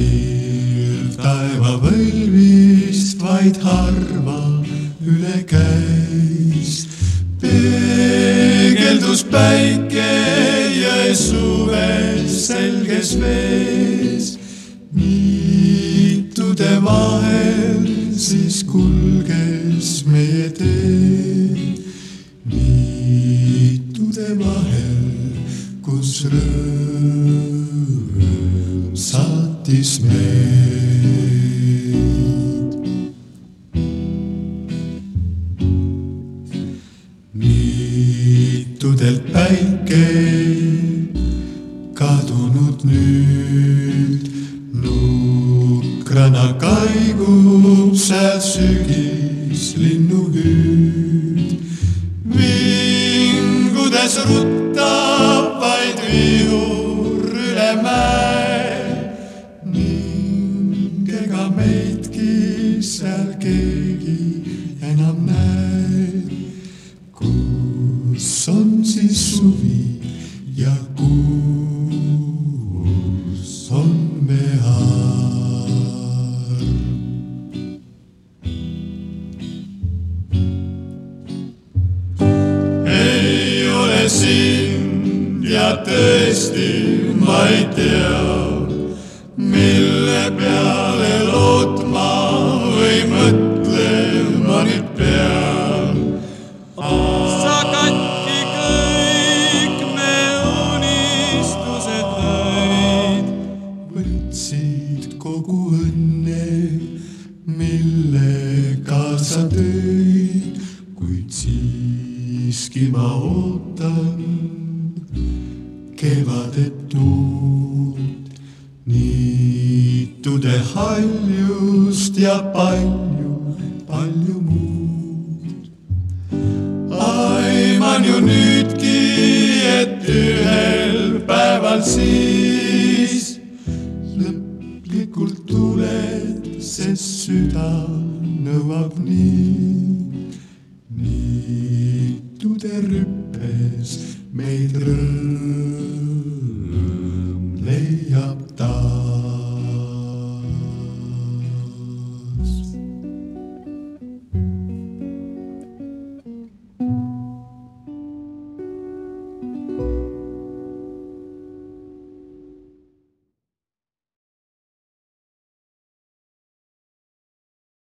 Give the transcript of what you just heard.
meil taeva võlvist vaid harva üle käis. Peegeldus päike jõe suves selges vees. Niitude vahel siis kulges meie tee. Niitude vahel, kus rõõm saatis meid. Niitudelt päike kadunud nüüd, nukrana kaigub seal sügis linnuhüüd. Vingudes ruttab vaid vihur üle mäe ning ega meidki seal keegi enam näe. Kus on siis suvi ja kus on me arm? Ei ole sind ja tõesti ma ei tea, mille peale lootma või mõtlema nüüd pean. Sa katki kõik me unistused lõid. Võtsid kogu õnne, millega sa tõid, kuid siiski ma ootan kevadet tuult, niitude haljust ja palju, palju muud. Aiman ju nüüdki, et ühel päeval siis lõplikult tuled, sest süda nõuab nii. Niitude rüppes meid rõõm